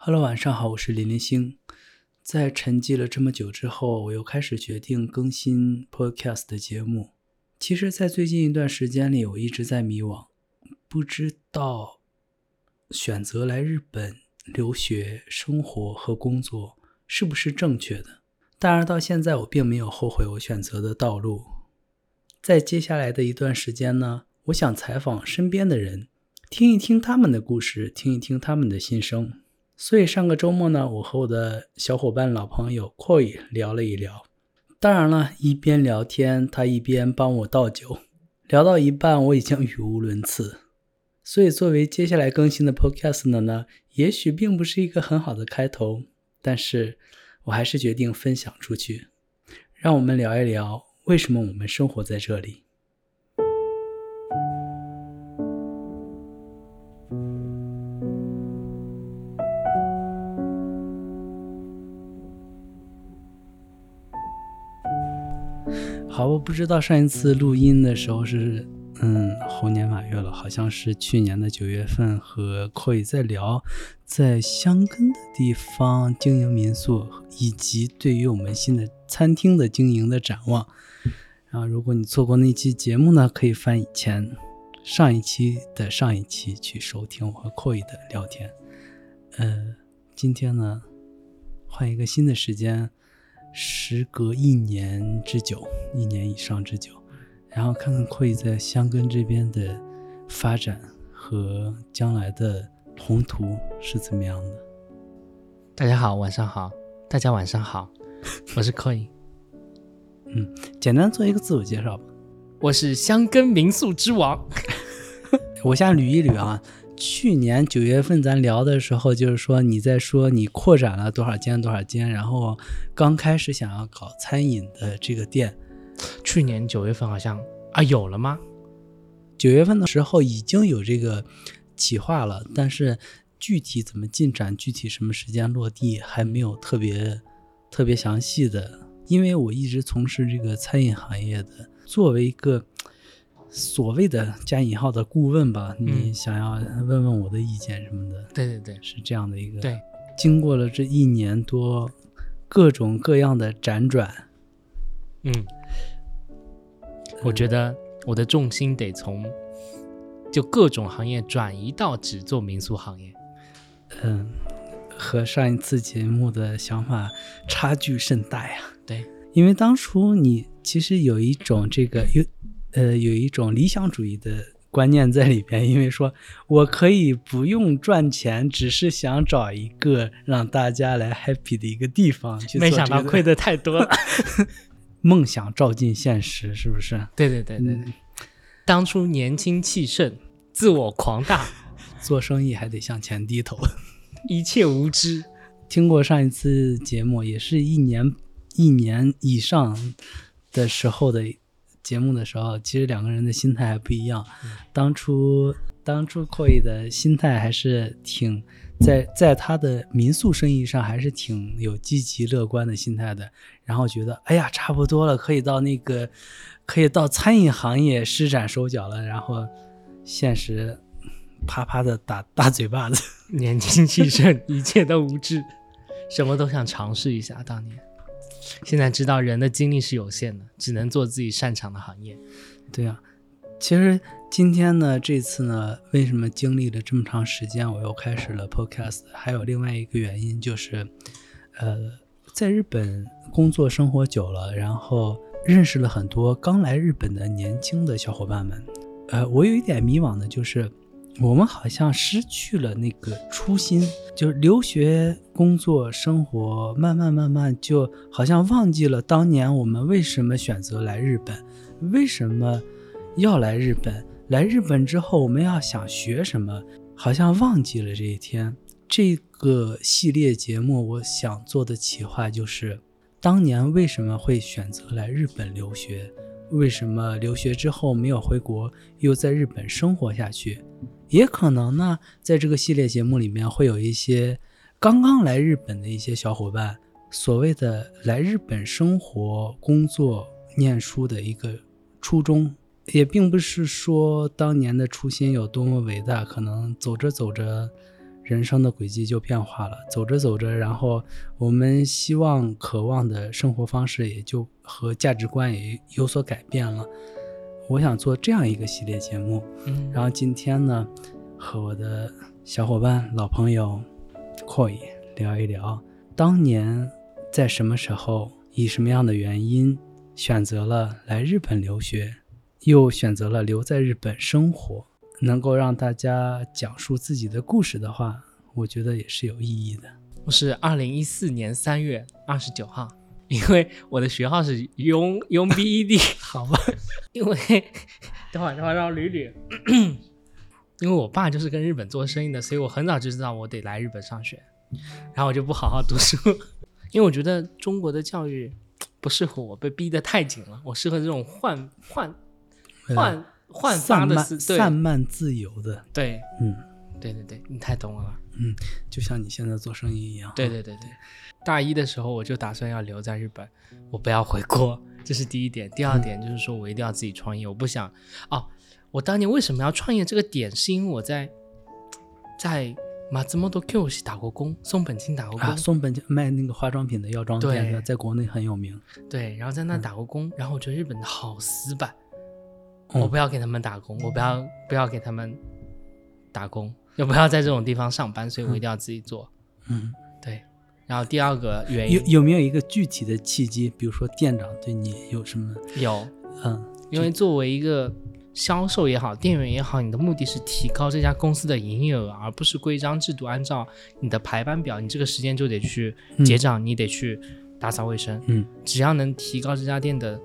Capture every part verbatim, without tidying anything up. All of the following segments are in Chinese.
Hello， 晚上好，我是林林星。在沉寂了这么久之后，我又开始决定更新 Podcast 的节目。其实在最近一段时间里，我一直在迷惘，不知道选择来日本留学、生活和工作是不是正确的。当然到现在我并没有后悔我选择的道路。在接下来的一段时间呢，我想采访身边的人，听一听他们的故事，听一听他们的心声。所以上个周末呢，我和我的小伙伴老朋友 Koi 聊了一聊。当然了，一边聊天他一边帮我倒酒，聊到一半我已经语无伦次。所以作为接下来更新的 Podcast 呢，也许并不是一个很好的开头，但是我还是决定分享出去。让我们聊一聊为什么我们生活在这里。好，我不知道上一次录音的时候是嗯猴年马月了，好像是去年的九月份，和 Koi 在聊在箱根的地方经营民宿，以及对于我们新的餐厅的经营的展望。然后如果你错过那期节目呢，可以翻以前上一期的上一期去收听我和 Koi 的聊天。呃，今天呢换一个新的时间，时隔一年之久，一年以上之久，然后看看Koi在箱根这边的发展和将来的宏图是怎么样的。 大家好，晚上好，大家晚上好，我是Koi。 嗯，简单做一个自我介绍吧。 我是箱根民宿之王。 我先捋一捋啊。去年九月份咱聊的时候，就是说你在说你扩展了多少间多少间，然后刚开始想要搞餐饮的这个店。 去年九月份好像啊有了吗？ 九月份的时候已经有这个企划了，但是具体怎么进展，具体什么时间落地还没有特别特别详细的。因为我一直从事这个餐饮行业的，作为一个所谓的加引号的顾问吧，你想要问问我的意见什么的。 对对对， 是这样的一个。 对， 经过了这一年多各种各样的辗转， 嗯，我觉得我的重心得从就各种行业转移到只做民宿行业。 嗯，和上一次节目的想法差距甚大呀。 对， 因为当初你其实有一种这个有呃有一种理想主义的观念在里边，因为说我可以不用赚钱，只是想找一个让大家来 happy 的一个地方去做、这个。 没想到亏的太多了。 梦想照进现实，是不是？ 对对对对对、嗯、当初年轻气盛，自我狂大， 做生意还得向前低头， 一切无知。 听过上一次节目，也是一年一年以上的时候的节目的时候，其实两个人的心态还不一样。嗯、当初当初 Koi 的心态还是挺在在他的民宿生意上还是挺有积极乐观的心态的，然后觉得哎呀差不多了，可以到那个可以到餐饮行业施展手脚了，然后现实啪啪的打大嘴巴子。 年轻气盛，一切都无知，什么都想尝试一下。当年现在知道人的精力是有限的，只能做自己擅长的行业。 对啊，其实今天呢这次呢为什么经历了这么长时间我又开始了 podcast， 还有另外一个原因就是呃，在日本工作生活久了，然后认识了很多刚来日本的年轻的小伙伴们。呃，我有一点迷惘的就是我们好像失去了那个初心，就是留学工作生活慢慢慢慢就好像忘记了当年我们为什么选择来日本，为什么要来日本，来日本之后我们要想学什么，好像忘记了这一天。这个系列节目我想做的企划就是当年为什么会选择来日本留学，为什么留学之后没有回国，又在日本生活下去。也可能呢在这个系列节目里面会有一些刚刚来日本的一些小伙伴，所谓的来日本生活工作念书的一个初衷，也并不是说当年的初心有多么伟大，可能走着走着人生的轨迹就变化了，走着走着，然后我们希望渴望的生活方式也就和价值观也有所改变了。我想做这样一个系列节目， 嗯， 然后今天呢和我的小伙伴老朋友 Koi 聊一聊当年在什么时候以什么样的原因选择了来日本留学，又选择了留在日本生活，能够让大家讲述自己的故事的话，我觉得也是有意义的。 我是二零一四年三月二十九号，因为我的学号是永永 B E D 好吧， 因为等会儿等会儿让我捋捋因为我爸就是跟日本做生意的，所以我很早就知道我得来日本上学，然后我就不好好读书因为我觉得中国的教育不适合我，被逼得太紧了，我适合这种换换换焕发的思散漫自由的， 对， 嗯， 对对对，你太懂了吧？ 嗯，就像你现在做生意一样。 对对对对，大一的时候我就打算要留在日本，我不要回国，这是第一点。第二点就是说我一定要自己创业，我不想哦。我当年为什么要创业？这个点是因为我在在马自莫多 Q 西打过工，松本清打过工啊，松本清卖那个化妆品的药妆店的，在国内很有名。 对，然后在那打过工，嗯、然后我觉得日本的好死板。 嗯、 我不要给他们打工，我不要不要给他们打工，又不要在这种地方上班，所以我一定要自己做。 嗯， 对。然后第二个原因有有没有一个具体的契机？比如说店长对你有什么？ 有， 嗯， 因为作为一个销售也好，店员也好，你的目的是提高这家公司的营业额，而不是规章制度按照你的排班表，你这个时间就得去结账，嗯、你得去打扫卫生。 嗯， 只要能提高这家店的。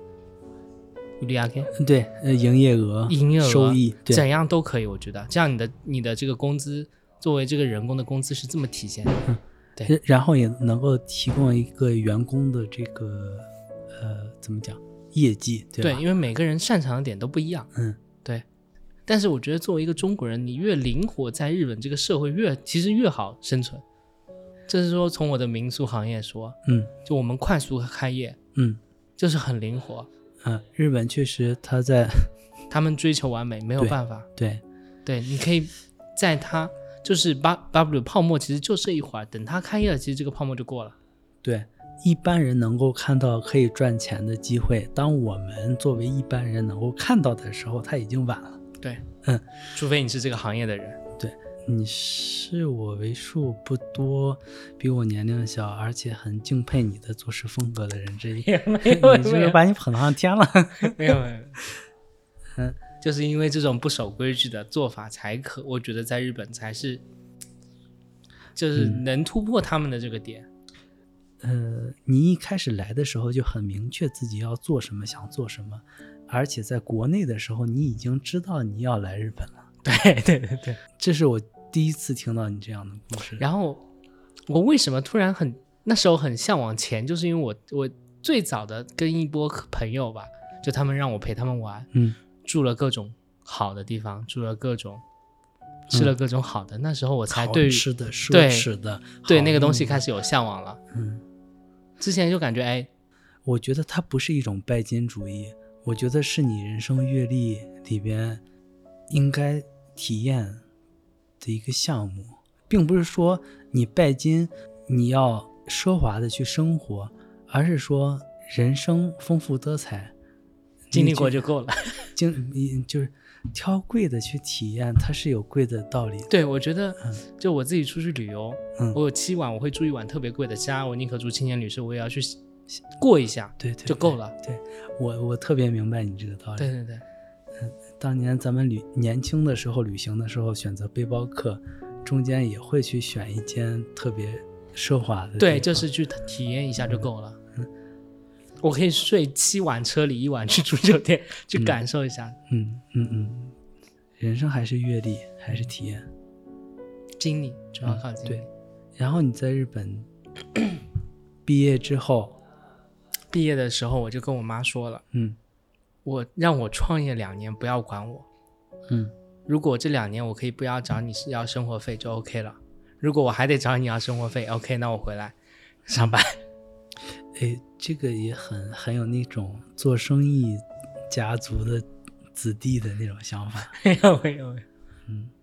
对，呃，营业额、 营业额、 收益， 怎样都可以，我觉得这样你的你的这个工资，作为这个人工的工资是这么体现的， 嗯， 对， 然后也能够提供一个员工的这个呃，怎么讲，业绩，对吧？ 对，因为每个人擅长的点都不一样， 嗯， 对。但是我觉得作为一个中国人，你越灵活，在日本这个社会越其实越好生存。这是说从我的民宿行业说， 嗯， 就我们快速开业， 嗯， 就是很灵活。 嗯，日本确实他在他们追求完美，没有办法。 对对, 对，你可以在他就是巴 W 泡沫，其实就这一会儿，等他开业了，其实这个泡沫就过了。 对，一般人能够看到可以赚钱的机会，当我们作为一般人能够看到的时候，他已经晚了。 对， 嗯， 除非你是这个行业的人。 对，你是我为数不多比我年龄小，而且很敬佩你的做事风格的人之一。 没有， 你是不是把你捧上天了？ 没有，没有。嗯，就是因为这种不守规矩的做法，才可我觉得在日本才是，就是能突破他们的这个点。 嗯、呃，你一开始来的时候就很明确自己要做什么，想做什么，而且在国内的时候，你已经知道你要来日本了。 对对对对， 这是我第一次听到你这样的故事。 然后我为什么突然很那时候很向往钱，就是因为我我最早的跟一波朋友吧，就他们让我陪他们玩， 嗯， 住了各种好的地方，住了各种吃了各种好的，嗯、那时候我才对好吃的、奢侈的， 对对那个东西开始有向往了。 嗯， 之前就感觉哎， 我觉得它不是一种拜金主义，我觉得是你人生阅历里边应该体验的一个项目，并不是说你拜金你要奢华的去生活，而是说人生丰富多彩， 经历过就够了。 经就是挑贵的去体验，它是有贵的道理的。 对，我觉得就我自己出去旅游， 嗯， 我有七晚我会住一晚特别贵的家，我宁可住青年旅社，我也要去过一下， 对对， 就够了。 对，我我特别明白你这个道理。 对对对。 嗯，当年咱们旅年轻的时候旅行的时候选择背包客，中间也会去选一间特别奢华的地方， 对，就是去体验一下就够了。嗯，我可以睡七晚车里，一晚去住酒店，去感受一下。 嗯嗯嗯，人生还是阅历，还是体验， 经历主要靠经历。 嗯、对，然后你在日本毕业之后， 毕业的时候我就跟我妈说了， 嗯。 我让我创业两年，不要管我。 嗯， 如果这两年我可以不要找你要生活费就 OK 了。如果我还得找你要生活费 ，OK， 那我回来上班。 哎，这个也很很有那种做生意家族的子弟的那种想法。 没有没有没有。 嗯，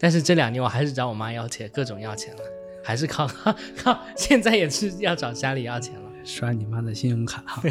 但是这两年我还是找我妈要钱，各种要钱了，还是靠靠，现在也是要找家里要钱了， 刷你妈的信用卡哈。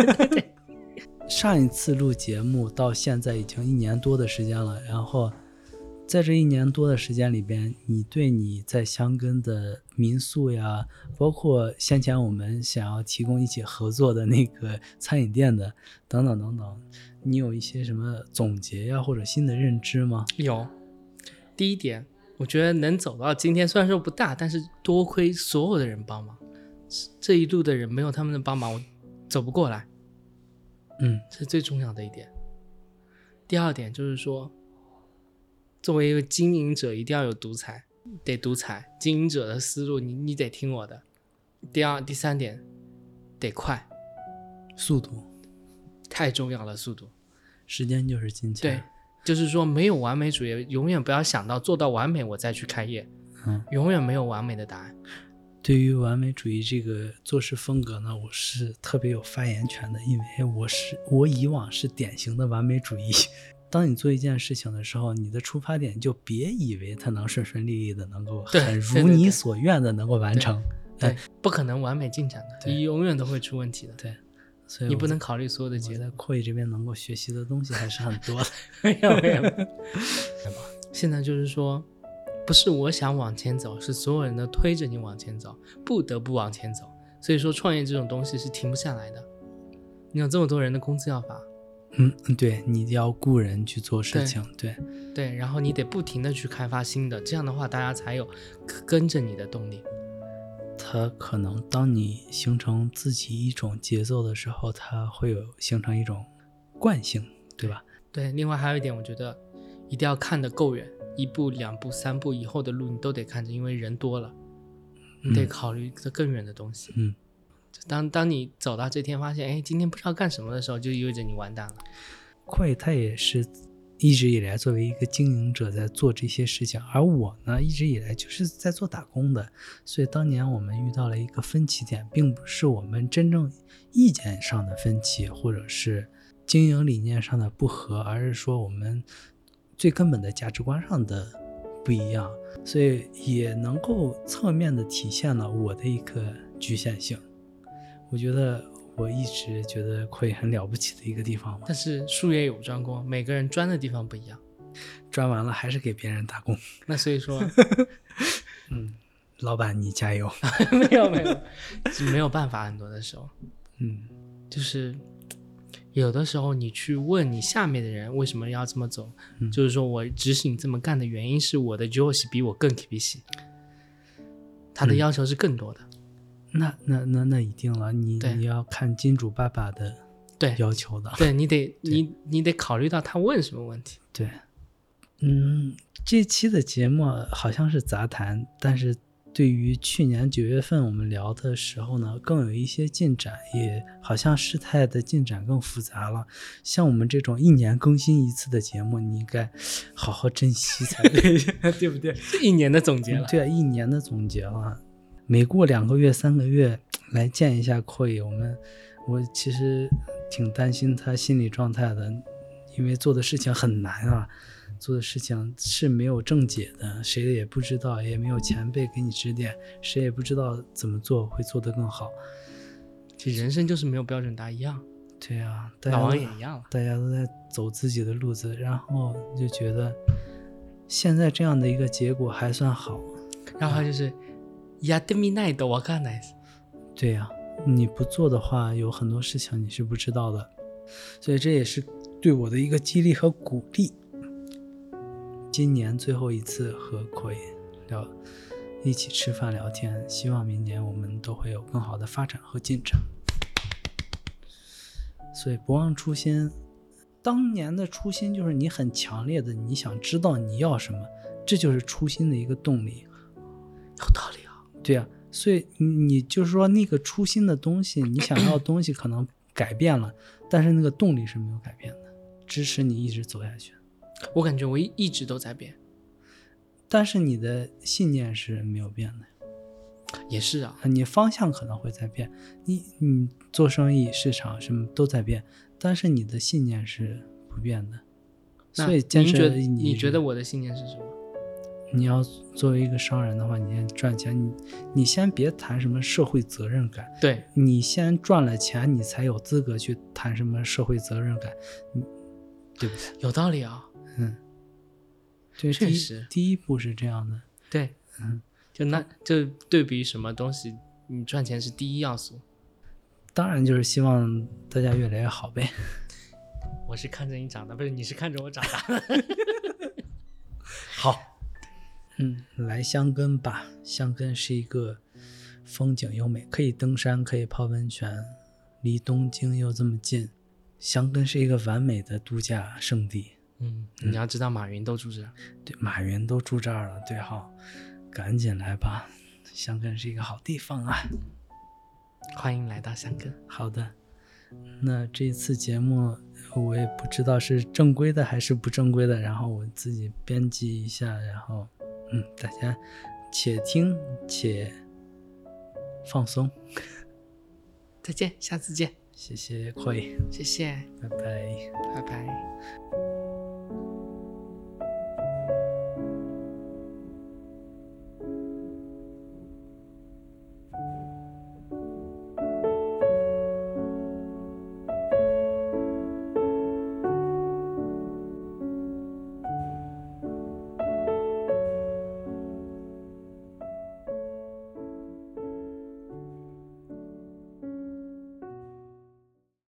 上一次录节目到现在已经一年多的时间了，然后在这一年多的时间里边，你对你在箱根的民宿呀，包括先前我们想要提供一起合作的那个餐饮店的等等等等，你有一些什么总结呀，或者新的认知吗？ 有。第一点，我觉得能走到今天虽然说不大，但是多亏所有的人帮忙，这一路的人没有他们的帮忙我走不过来， 嗯， 这是最重要的一点。第二点就是说，作为一个经营者一定要有独裁，得独裁，经营者的思路 你, 你得听我的。第二第三点得快， 速度太重要了，速度， 时间就是金钱。 对，就是说没有完美主义，永远不要想到做到完美我再去开业， 嗯， 永远没有完美的答案。 对于完美主义这个做事风格呢，我是特别有发言权的，因为我是我以往是典型的完美主义。当你做一件事情的时候，你的出发点就别以为它能顺顺利利的，能够很如你所愿的能够完成， 对，对对对，不可能完美进展的，你永远都会出问题的。 对，所以你不能考虑所有的结果。 在扩艺这边能够学习的东西还是很多的。 没有没有。现在就是说，不是我想往前走，是所有人都推着你往前走，不得不往前走。所以说创业这种东西是停不下来的，你有这么多人的工资要发， 嗯，对，你要雇人去做事情，对对, 对，然后你得不停的去开发新的，这样的话大家才有跟着你的动力。 它可能当你形成自己一种节奏的时候，它会有形成一种惯性，对吧？ 对，另外还有一点，我觉得一定要看得够远，一步两步三步以后的路你都得看着，因为人多了，你得考虑更远的东西。 嗯， 当当你走到这天发现，哎，今天不知道干什么的时候，就意味着你完蛋了。 Koi他也是一直以来作为一个经营者在做这些事情，而我呢一直以来就是在做打工的，所以当年我们遇到了一个分歧点，并不是我们真正意见上的分歧，或者是经营理念上的不合，而是说我们最根本的价值观上的不一样，所以也能够侧面的体现了我的一个局限性。我觉得我一直觉得Koi很了不起的一个地方嘛。 但是术业有专攻，每个人专的地方不一样， 专完了还是给别人打工。 那所以说嗯，老板你加油。 没有没有没有办法，很多的时候嗯， 就是有的时候你去问你下面的人为什么要这么走， 嗯、 就是说我指使你这么干的原因是我的上司比我更厳しい，他的要求是更多的。 嗯、那那那那一定了，你你要看金主爸爸的要求的。 对，对你得你你得考虑到他问什么问题。 对，嗯，这期的节目好像是杂谈，但是对于去年九月份我们聊的时候呢，更有一些进展，也好像事态的进展更复杂了。像我们这种一年更新一次的节目，你应该好好珍惜才对，对不对？ 一年的总结了。 对啊，一年的总结了。每过两个月、三个月来见一下Koi，我们我其实挺担心他心理状态的，因为做的事情很难啊。做的事情是没有正解的，谁也不知道，也没有前辈给你指点，谁也不知道怎么做会做得更好。 其实人生就是没有标准答案一样。 对啊， 老王也一样了， 大家都在走自己的路子，然后就觉得现在这样的一个结果还算好。 然后就是やってみないとわかんないです。 对呀、啊，你不做的话，有很多事情你是不知道的，所以这也是对我的一个激励和鼓励。今年最后一次和Koi聊，一起吃饭聊天，希望明年我们都会有更好的发展和进展。所以不忘初心，当年的初心就是你很强烈的，你想知道你要什么，这就是初心的一个动力。 有道理啊。 对啊，所以你就是说那个初心的东西，你想要的东西可能改变了，但是那个动力是没有改变的，支持你一直走下去。 我感觉我一直都在变， 但是你的信念是没有变的。 也是啊， 你方向可能会在变，你你做生意、市场什么都在变，但是你的信念是不变的。所以坚持你觉得你觉得我的信念是什么？ 你要作为一个商人的话，你先赚钱，你你先别谈什么社会责任感， 对， 你先赚了钱，你才有资格去谈什么社会责任感，你对不对？ 有道理啊、 嗯，对，第一确实第一步是这样的。 对， 嗯， 就那就对比什么东西，你赚钱是第一要素。 当然就是希望大家越来越好呗。 我是看着你长大，不是你是看着我长大的。 好，嗯，来香根吧。香根是一个风景优美，可以登山，可以泡温泉，离东京又这么近，香根是一个完美的度假胜地。 嗯，你要知道马云都住这儿。 对，马云都住这儿了，对哈，赶紧来吧，香根是一个好地方啊。 欢迎来到香根。 好的，那这次节目我也不知道是正规的还是不正规的，然后我自己编辑一下，然后嗯，大家且听且放松。 再见，下次见。 谢谢 Koi， 谢谢， 拜拜。 拜拜。